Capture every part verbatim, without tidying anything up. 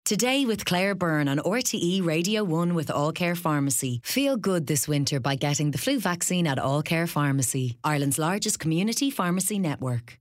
Today with Claire Byrne on R T E Radio one with All Care Pharmacy. Feel good this winter by getting the flu vaccine at All Care Pharmacy, Ireland's largest community pharmacy network.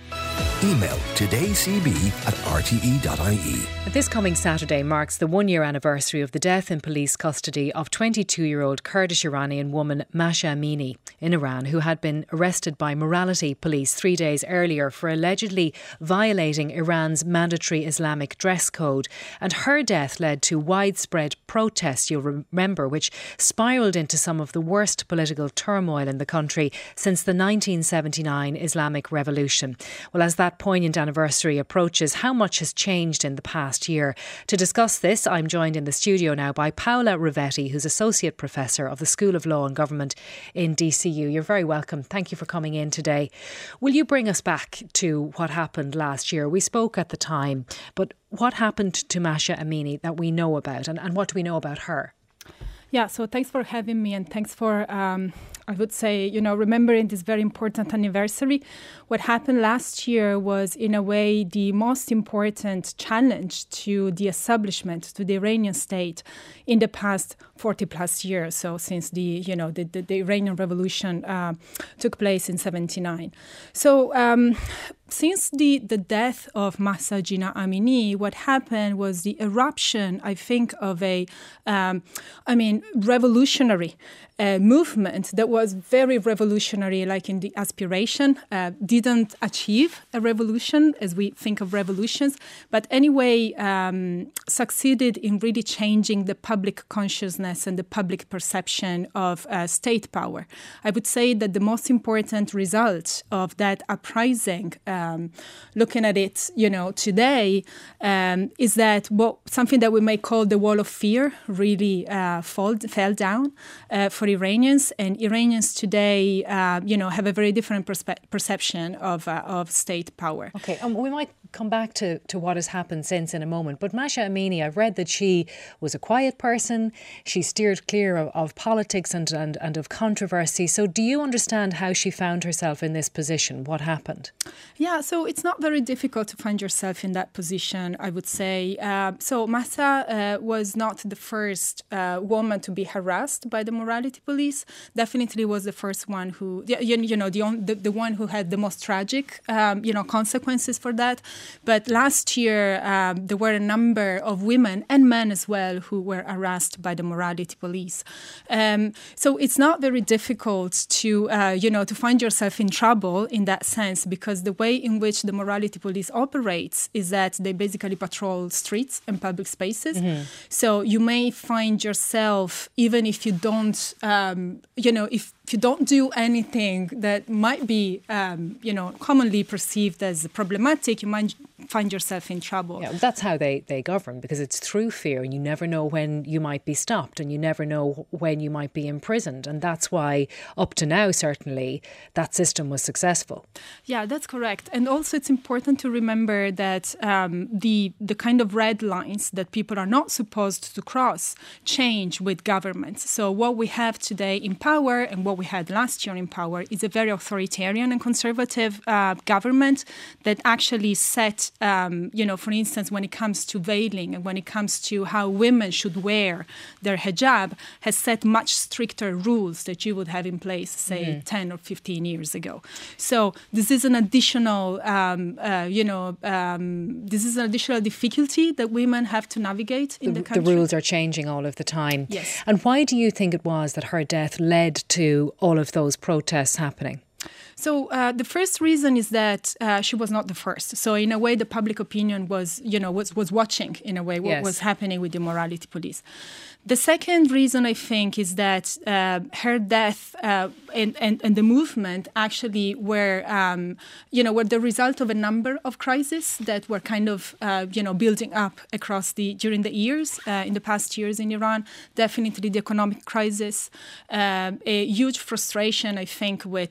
Email todaycb at r t e dot i e. This coming Saturday marks the one-year anniversary of the death in police custody of twenty-two-year-old Kurdish-Iranian woman Mahsa Amini in Iran, who had been arrested by morality police three days earlier for allegedly violating Iran's mandatory Islamic dress code. And her death led to widespread protests, you'll remember, which spiralled into some of the worst political turmoil in the country since the nineteen seventy-nine Islamic Revolution. Well, as that poignant anniversary approaches, how much has changed in the past year? To discuss this, I'm joined in the studio now by Paola Rivetti, who's Associate Professor of the School of Law and Government in D C U. You're very welcome. Thank you for coming in today. Will you bring us back to what happened last year? We spoke at the time, but what happened to Mahsa Amini that we know about, and, and what do we know about her? Yeah, so thanks for having me, and thanks for, um, I would say, you know, remembering this very important anniversary. What happened last year was, in a way, the most important challenge to the establishment, to the Iranian state in the past forty plus years. So since the, you know, the, the, the Iranian Revolution uh, took place in seventy-nine. So um, since the, the death of Mahsa Jina Amini, what happened was the eruption, I think, of a, um, I mean, revolutionary uh, movement that was very revolutionary, like in the aspiration, uh, didn't achieve a revolution as we think of revolutions, but anyway um, succeeded in really changing the public consciousness and the public perception of uh, state power. I would say that the most important result of that uprising, um, looking at it, you know, today, um, is that what something that we may call the wall of fear really uh, fall, fell down uh, for Iranians, and Iranians today, uh, you know, have a very different perspe- perception of uh, of state power. Okay, um, we might come back to, to what has happened since in a moment. But Mahsa Amini, I've read that she was a quiet person. She steered clear of, of politics and, and, and of controversy. So do you understand how she found herself in this position? What happened? Yeah, so it's not very difficult to find yourself in that position, I would say. Uh, so Mahsa uh, was not the first uh, woman to be harassed by the morality police. Definitely was the first one who, you, you know, the, on, the the one who had the most tragic, um, you know, consequences for that. But last year, um, there were a number of women and men as well who were harassed by the morality police. Um, so it's not very difficult to, uh, you know, to find yourself in trouble in that sense, because the way in which the morality police operates is that they basically patrol streets and public spaces. Mm-hmm. So you may find yourself, even if you don't, um, you know, if If you don't do anything that might be, um, you know, commonly perceived as problematic, you might find yourself in trouble. Yeah, that's how they, they govern, because it's through fear, and you never know when you might be stopped, and you never know when you might be imprisoned. And that's why, up to now, certainly, that system was successful. Yeah, that's correct. And also it's important to remember that um, the the kind of red lines that people are not supposed to cross change with governments. So what we have today in power and what we had last year in power is a very authoritarian and conservative uh, government that actually set, um, you know, for instance, when it comes to veiling and when it comes to how women should wear their hijab, has set much stricter rules that you would have in place, say, mm-hmm. ten or fifteen years ago. So this is an additional, um, uh, you know, um, this is an additional difficulty that women have to navigate in the, the country. The rules are changing all of the time. Yes. And why do you think it was that her death led to all of those protests happening? So uh, the first reason is that uh, she was not the first. So in a way, the public opinion was, you know, was, was watching, in a way, what yes. was happening with the morality police. The second reason, I think, is that uh, her death uh, and, and, and the movement actually were, um, you know, were the result of a number of crises that were kind of, uh, you know, building up across the, during the years, uh, in the past years in Iran. Definitely the economic crisis, uh, a huge frustration, I think, with, uh, you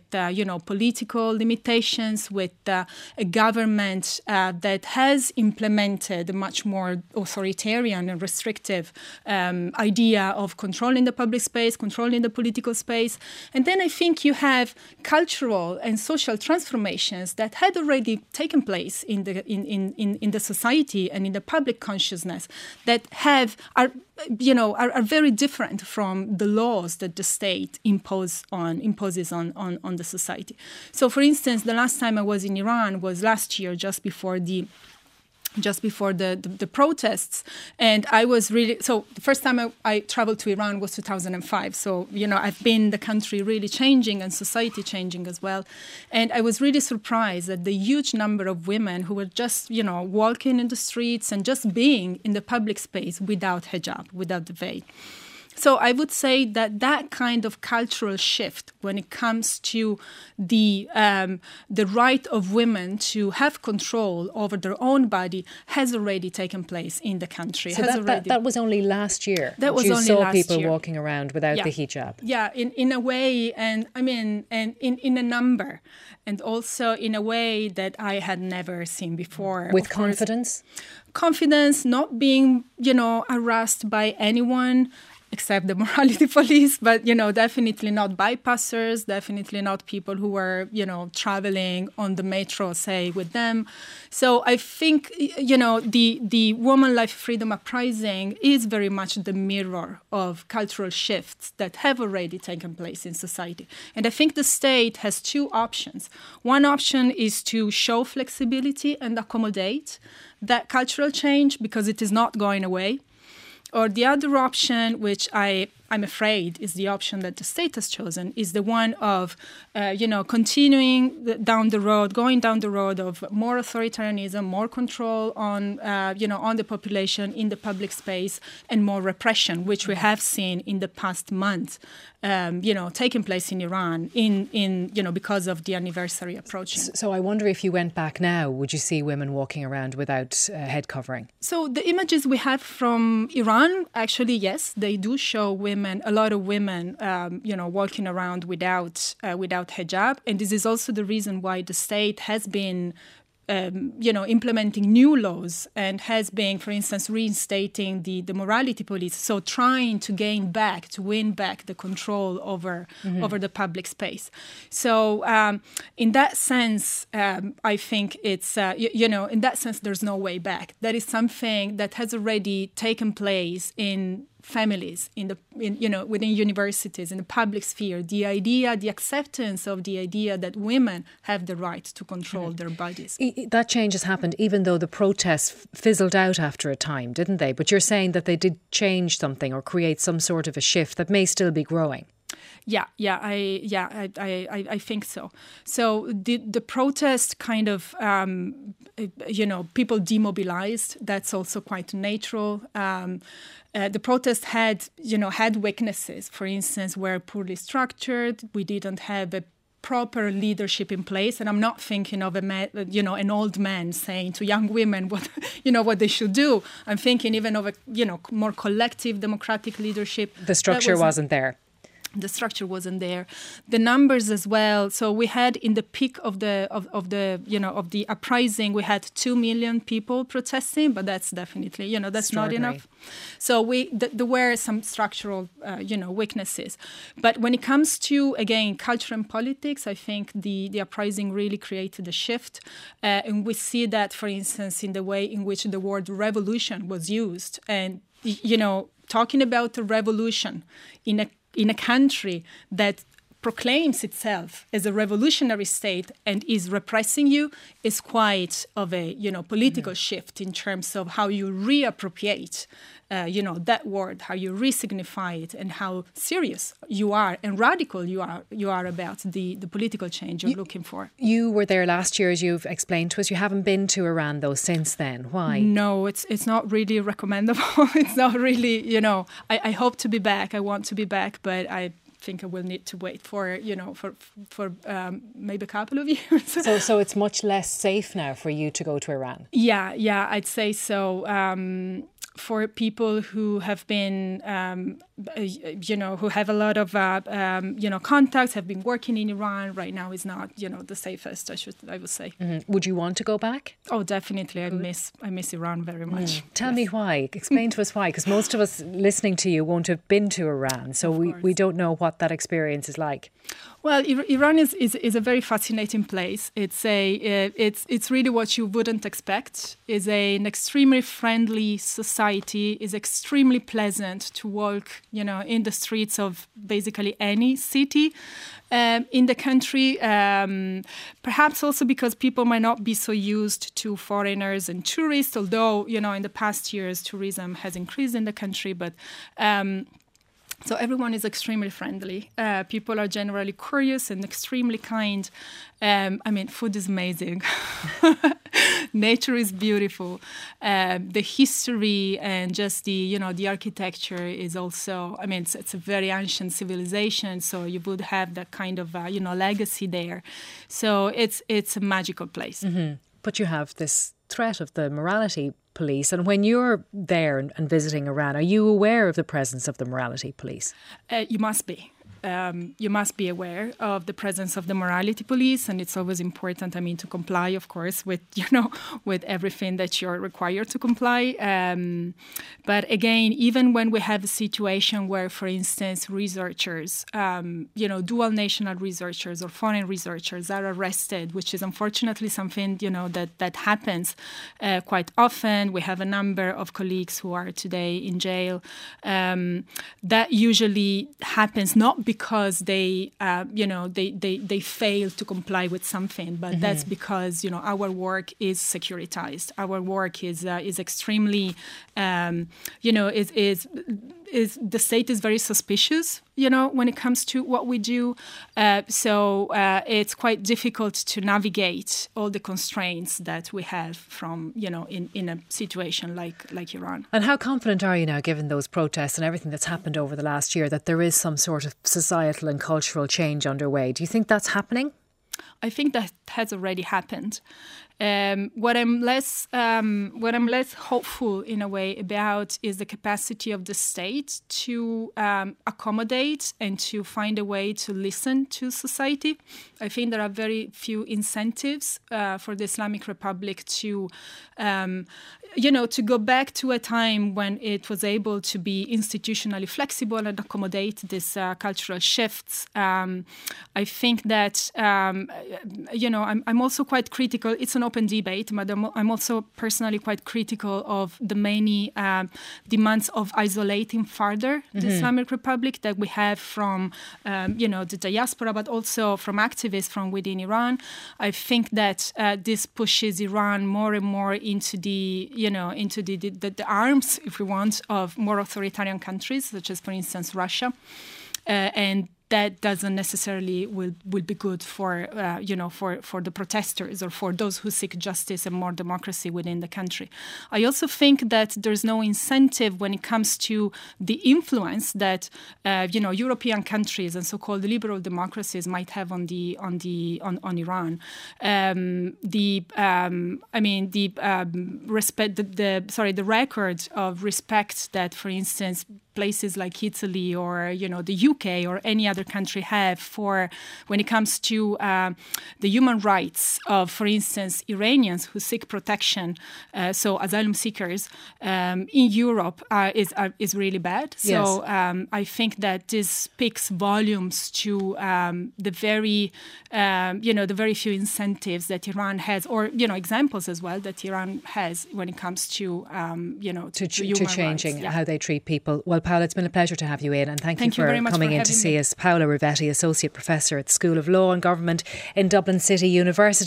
you know, political limitations, with uh, a government uh, that has implemented a much more authoritarian and restrictive um, idea of controlling the public space, controlling the political space. And then I think you have cultural and social transformations that had already taken place in the in, in, in, in the society and in the public consciousness that have are you know are, are very different from the laws that the state impose on imposes on, on, on the society. So for instance, the last time I was in Iran was last year, just before the just before the, the, the protests. And I was really, so the first time I, I traveled to Iran was two thousand five. So, you know, I've been the country really changing and society changing as well. And I was really surprised at the huge number of women who were just, you know, walking in the streets and just being in the public space without hijab, without the veil. So I would say that that kind of cultural shift when it comes to the um, the right of women to have control over their own body has already taken place in the country. So has that, already, that, that was only last year. That was you only saw last people year. walking around without yeah. the hijab. Yeah, in, in a way, and I mean, and in, in a number, and also in a way that I had never seen before. With of course, confidence? Confidence, not being, you know, harassed by anyone except the morality police, but, you know, definitely not bypassers, definitely not people who were, you know, traveling on the metro, say, with them. So I think, you know, the, the Woman Life Freedom Uprising is very much the mirror of cultural shifts that have already taken place in society. And I think the state has two options. One option is to show flexibility and accommodate that cultural change because it is not going away. Or the other option, which I, I'm afraid is the option that the state has chosen, is the one of, uh, you know, continuing the, down the road, going down the road of more authoritarianism, more control on, uh, you know, on the population in the public space, and more repression, which we have seen in the past month, um, you know, taking place in Iran, in, in, you know, because of the anniversary approaching. So I wonder if you went back now, would you see women walking around without uh, head covering? So the images we have from Iran, actually, yes, they do show women, a lot of women, um, you know, walking around without uh, without hijab. And this is also the reason why the state has been Um, you know, implementing new laws and has been, for instance, reinstating the, the morality police. So trying to gain back, to win back the control over mm-hmm. over the public space. So um, in that sense, um, I think it's, uh, you, you know, in that sense, there's no way back. That is something that has already taken place in families, in the in, you know, within universities, in the public sphere. The idea, the acceptance of the idea that women have the right to control mm. their bodies. That change has happened, even though the protests fizzled out after a time, didn't they? But you're saying that they did change something or create some sort of a shift that may still be growing. Yeah, yeah, I yeah, I, I, I think so. So the the protest kind of, um, you know, people demobilized. That's also quite natural. Um, uh, the protest had, you know, had weaknesses. For instance, were poorly structured. We didn't have a proper leadership in place, and I'm not thinking of a man, you know, an old man saying to young women what, you know, what they should do. I'm thinking even of a, you know, more collective democratic leadership. The structure wasn't there. The structure wasn't there. The numbers as well. So we had in the peak of the of, of the you know of the uprising, we had two million people protesting, but that's definitely you know that's not enough. So we th- there were some structural uh, you know weaknesses. But when it comes to again culture and politics, I think the the uprising really created a shift, uh, and we see that, for instance, in the way in which the word revolution was used, and you know talking about a revolution in a in a country that proclaims itself as a revolutionary state and is repressing you is quite of a, you know, political mm-hmm. shift in terms of how you reappropriate, uh, you know, that word, how you re-signify it, and how serious you are and radical you are you are about the, the political change you're you, looking for. You were there last year, as you've explained to us. You haven't been to Iran, though, since then. Why? No, it's it's not really recommendable. It's not really, you know, I, I hope to be back. I want to be back, but I think I will need to wait for, you know, for for um, maybe a couple of years. so so it's much less safe now for you to go to Iran? Yeah, yeah, I'd say so. Um, for people who have been, um, you know, who have a lot of, uh, um, you know, contacts, have been working in Iran, right now is not, you know, the safest, I should, I would say. Mm-hmm. Would you want to go back? Oh, definitely. I miss, I miss Iran very much. Mm. Tell yes. me why. Explain to us why, because most of us listening to you won't have been to Iran, so we, we don't know what that experience is like. Well, Iran is, is, is a very fascinating place. It's a it's it's really what you wouldn't expect. It's a, an extremely friendly society. It's extremely pleasant to walk, you know, in the streets of basically any city um, in the country. Um, perhaps also because people might not be so used to foreigners and tourists. Although, you know, in the past years, tourism has increased in the country, but. Um, So everyone is extremely friendly. Uh, people are generally curious and extremely kind. Um, I mean, food is amazing. Nature is beautiful. Um, the history and just the, you know, the architecture is also, I mean, it's, it's a very ancient civilization. So you would have that kind of, uh, you know, legacy there. So it's, it's a magical place. Mm-hmm. But you have this threat of the morality police. And when you're there and, and visiting Iran, are you aware of the presence of the morality police? Uh, you must be. Um, you must be aware of the presence of the morality police, and it's always important, I mean, to comply, of course, with, you know, with everything that you're required to comply. Um, but again, even when we have a situation where, for instance, researchers, um, you know, dual national researchers or foreign researchers are arrested, which is unfortunately something, you know, that, that happens uh, quite often. We have a number of colleagues who are today in jail. Um, that usually happens not because because they, uh, you know, they, they, they fail to comply with something, but mm-hmm. that's because, you know, our work is securitized. Our work is uh, is extremely, um, you know, is is is the state is very suspicious, you know, when it comes to what we do. Uh, so uh, it's quite difficult to navigate all the constraints that we have from, you know, in, in a situation like, like Iran. And how confident are you now, given those protests and everything that's happened over the last year, that there is some sort of societal and cultural change underway? Do you think that's happening? I think that has already happened. Um, what I'm less, um, what I'm less hopeful in a way about is the capacity of the state to um, accommodate and to find a way to listen to society. I think there are very few incentives uh, for the Islamic Republic to, um, you know, to go back to a time when it was able to be institutionally flexible and accommodate these uh, cultural shifts. Um, I think that, um, you know, I'm, I'm also quite critical. It's an open debate, but I'm also personally quite critical of the many um, demands of isolating further mm-hmm. the Islamic Republic that we have from, um, you know, the diaspora, but also from activists from within Iran. I think that uh, this pushes Iran more and more into the, you know, into the, the, the arms, if we want, of more authoritarian countries, such as, for instance, Russia. Uh, and that doesn't necessarily will, will be good for, uh, you know, for, for the protesters or for those who seek justice and more democracy within the country. I also think that there's no incentive when it comes to the influence that, uh, you know, European countries and so-called liberal democracies might have on the on the on, on Iran. Um, the um, I mean the um, respect the, the sorry the record of respect that, for instance, places like Italy or, you know, the U K or any other country have for when it comes to uh, the human rights of, for instance, Iranians who seek protection, uh, so asylum seekers um, in Europe uh, is uh, is really bad. So yes. um, I think that this speaks volumes to um, the very, um, you know, the very few incentives that Iran has, or, you know, examples as well that Iran has when it comes to, um, you know, to, to, to, human to changing rights. Yeah. how they treat people. Well, Paola, it's been a pleasure to have you in, and thank, thank you for you coming for in to see me. us. Paola Rivetti, Associate Professor at the School of Law and Government in Dublin City University.